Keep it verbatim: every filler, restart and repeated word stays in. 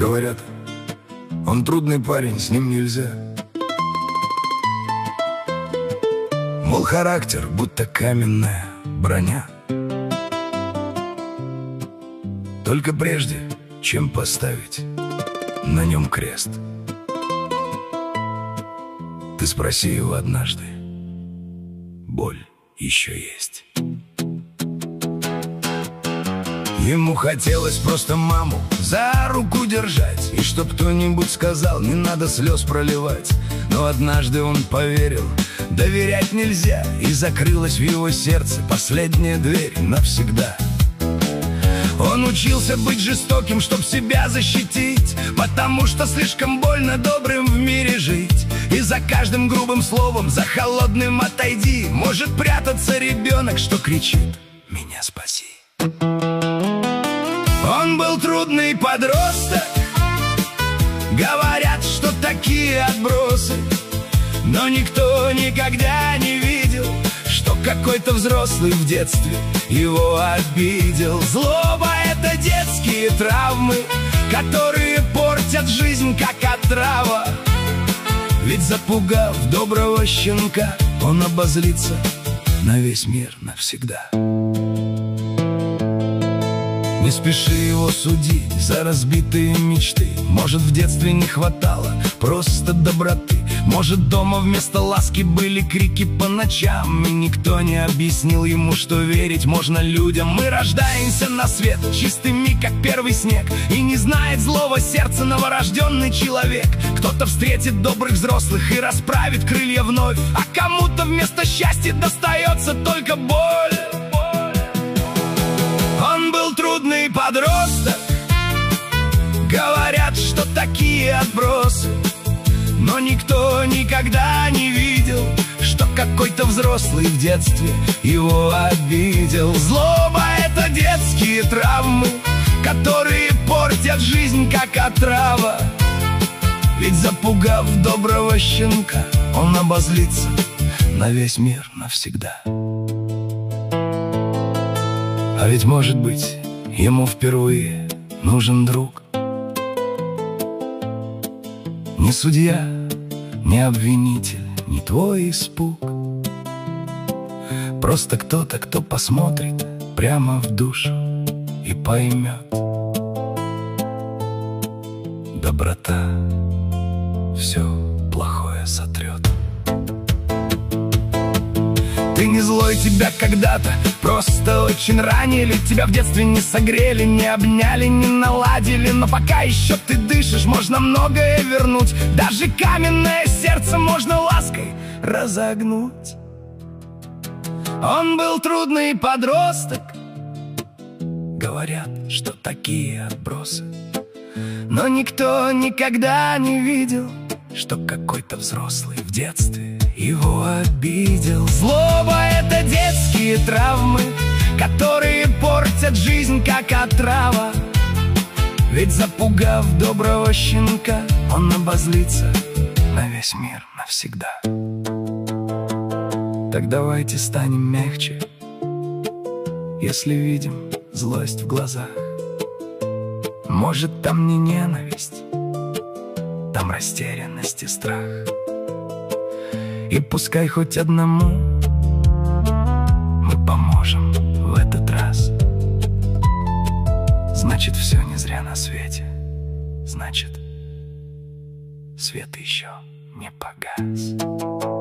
Говорят, он трудный парень, с ним нельзя. Мол, характер, будто каменная броня. Только прежде, чем поставить на нем крест, ты спроси его однажды, боль еще есть. Ему хотелось просто маму за руку держать, и чтоб кто-нибудь сказал, не надо слез проливать. Но однажды он поверил, доверять нельзя, и закрылась в его сердце последняя дверь навсегда. Он учился быть жестоким, чтоб себя защитить, потому что слишком больно добрым в мире жить. И за каждым грубым словом, за холодным «отойди» может прятаться ребенок, что кричит: «Меня спаси». Он был трудный подросток, говорят, что такие отбросы, но никто никогда не видел, что какой-то взрослый в детстве его обидел. Злоба — это детские травмы, которые портят жизнь, как отрава. Ведь запугав доброго щенка, он обозлится на весь мир навсегда. Не спеши его судить за разбитые мечты. Может, в детстве не хватало просто доброты. Может, дома вместо ласки были крики по ночам, и никто не объяснил ему, что верить можно людям. Мы рождаемся на свет чистыми, как первый снег, и не знает злого сердца новорожденный человек. Кто-то встретит добрых взрослых и расправит крылья вновь, а кому-то вместо счастья достается только боль. Он был трудный подросток, говорят, что такие отбросы, но никто никогда не видел, что какой-то взрослый в детстве его обидел. Злоба — это детские травмы, которые портят жизнь, как отрава. Ведь запугав доброго щенка, он обозлится на весь мир навсегда. А ведь, может быть, ему впервые нужен друг. Не судья, не обвинитель, не твой испуг. Просто кто-то, кто посмотрит прямо в душу и поймет: доброта все плохое сотрет. Ты не злой, тебя когда-то просто очень ранили. Тебя в детстве не согрели, не обняли, не наладили. Но пока еще ты дышишь, можно многое вернуть. Даже каменное сердце можно лаской разогнуть. Он был трудный подросток, говорят, что такие отбросы, но никто никогда не видел, что какой-то взрослый в детстве его обидел. Злоба — это детские травмы, которые портят жизнь, как отрава. Ведь запугав доброго щенка, он обозлится на весь мир навсегда. Так давайте станем мягче, если видим злость в глазах. Может, там не ненависть, там растерянность и страх. И пускай хоть одному мы поможем в этот раз. Значит, все не зря на свете. Значит, свет еще не погас.